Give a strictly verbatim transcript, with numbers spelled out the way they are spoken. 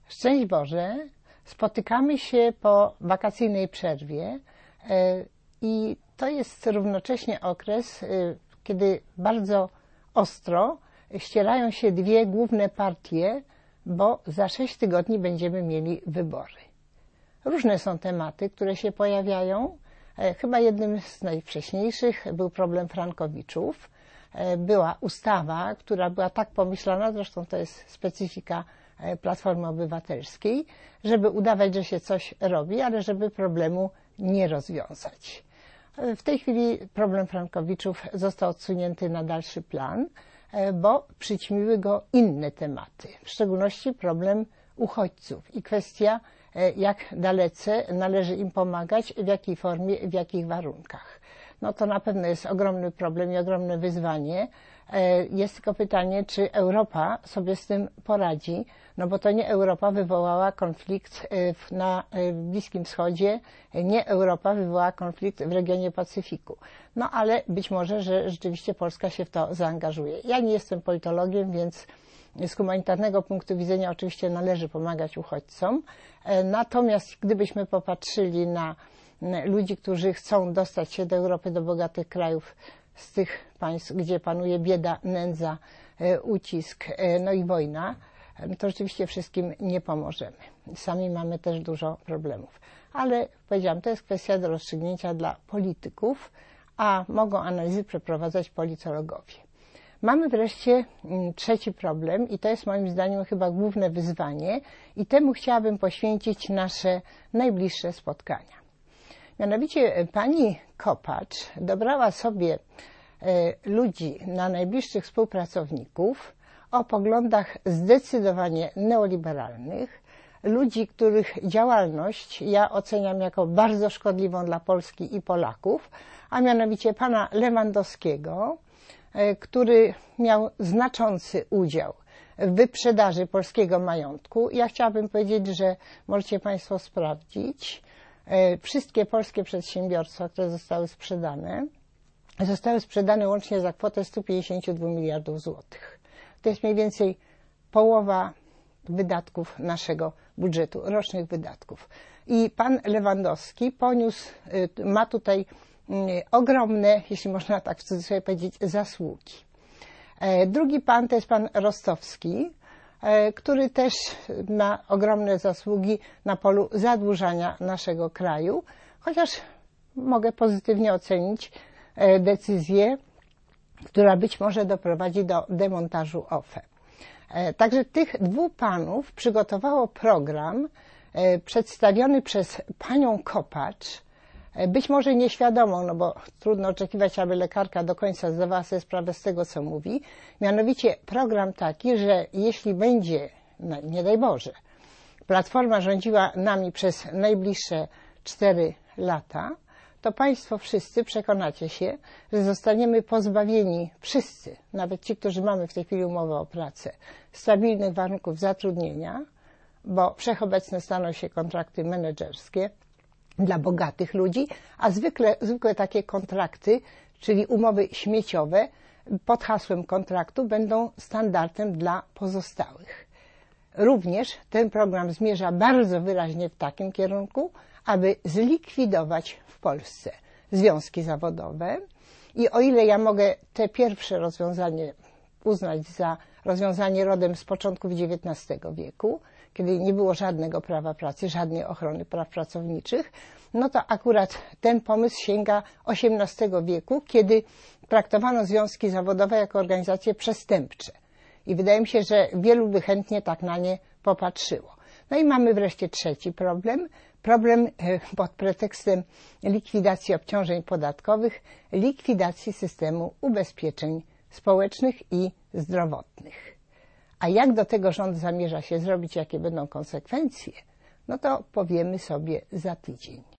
Szczęść Boże, spotykamy się po wakacyjnej przerwie i to jest równocześnie okres, kiedy bardzo ostro ścierają się dwie główne partie, bo za sześć tygodni będziemy mieli wybory. Różne są tematy, które się pojawiają. Chyba jednym z najwcześniejszych był problem frankowiczów. Była ustawa, która była tak pomyślana, zresztą to jest specyfika Platformy Obywatelskiej, żeby udawać, że się coś robi, ale żeby problemu nie rozwiązać. W tej chwili problem frankowiczów został odsunięty na dalszy plan, bo przyćmiły go inne tematy, w szczególności problem uchodźców i kwestia, jak dalece należy im pomagać, w jakiej formie, w jakich warunkach. No to na pewno jest ogromny problem i ogromne wyzwanie. Jest tylko pytanie, czy Europa sobie z tym poradzi, no bo to nie Europa wywołała konflikt na Bliskim Wschodzie, nie Europa wywołała konflikt w regionie Pacyfiku. No ale być może, że rzeczywiście Polska się w to zaangażuje. Ja nie jestem politologiem, więc z humanitarnego punktu widzenia oczywiście należy pomagać uchodźcom. Natomiast gdybyśmy popatrzyli na ludzi, którzy chcą dostać się do Europy, do bogatych krajów, z tych państw, gdzie panuje bieda, nędza, ucisk, no i wojna, to rzeczywiście wszystkim nie pomożemy. Sami mamy też dużo problemów. Ale powiedziałam, to jest kwestia do rozstrzygnięcia dla polityków, a mogą analizy przeprowadzać politologowie. Mamy wreszcie trzeci problem i to jest moim zdaniem chyba główne wyzwanie i temu chciałabym poświęcić nasze najbliższe spotkania. Mianowicie pani Kopacz dobrała sobie ludzi na najbliższych współpracowników o poglądach zdecydowanie neoliberalnych, ludzi, których działalność ja oceniam jako bardzo szkodliwą dla Polski i Polaków, a mianowicie pana Lewandowskiego, który miał znaczący udział w wyprzedaży polskiego majątku. Ja chciałabym powiedzieć, że możecie państwo sprawdzić, wszystkie polskie przedsiębiorstwa, które zostały sprzedane, zostały sprzedane łącznie za kwotę stu pięćdziesięciu dwóch miliardów złotych. To jest mniej więcej połowa wydatków naszego budżetu, rocznych wydatków. I pan Lewandowski poniósł, ma tutaj ogromne, jeśli można tak w cudzysłowie powiedzieć, zasługi. Drugi pan to jest pan Rostowski, który też ma ogromne zasługi na polu zadłużania naszego kraju, chociaż mogę pozytywnie ocenić decyzję, która być może doprowadzi do demontażu O F E. Także tych dwóch panów przygotowało program przedstawiony przez panią Kopacz, być może nieświadomą, no bo trudno oczekiwać, aby lekarka do końca zdawała sobie sprawę z tego, co mówi. Mianowicie program taki, że jeśli będzie, no nie daj Boże, Platforma rządziła nami przez najbliższe cztery lata, to państwo wszyscy przekonacie się, że zostaniemy pozbawieni wszyscy, nawet ci, którzy mamy w tej chwili umowę o pracę, stabilnych warunków zatrudnienia, bo wszechobecne staną się kontrakty menedżerskie dla bogatych ludzi, a zwykle, zwykle takie kontrakty, czyli umowy śmieciowe pod hasłem kontraktu będą standardem dla pozostałych. Również ten program zmierza bardzo wyraźnie w takim kierunku, aby zlikwidować w Polsce związki zawodowe i o ile ja mogę te pierwsze rozwiązanie uznać za rozwiązanie rodem z początków dziewiętnastego wieku, kiedy nie było żadnego prawa pracy, żadnej ochrony praw pracowniczych, no to akurat ten pomysł sięga osiemnastego wieku, kiedy traktowano związki zawodowe jako organizacje przestępcze. I wydaje mi się, że wielu by chętnie tak na nie popatrzyło. No i mamy wreszcie trzeci problem. Problem pod pretekstem likwidacji obciążeń podatkowych, likwidacji systemu ubezpieczeń społecznych i zdrowotnych. A jak do tego rząd zamierza się zrobić, jakie będą konsekwencje, no to powiemy sobie za tydzień.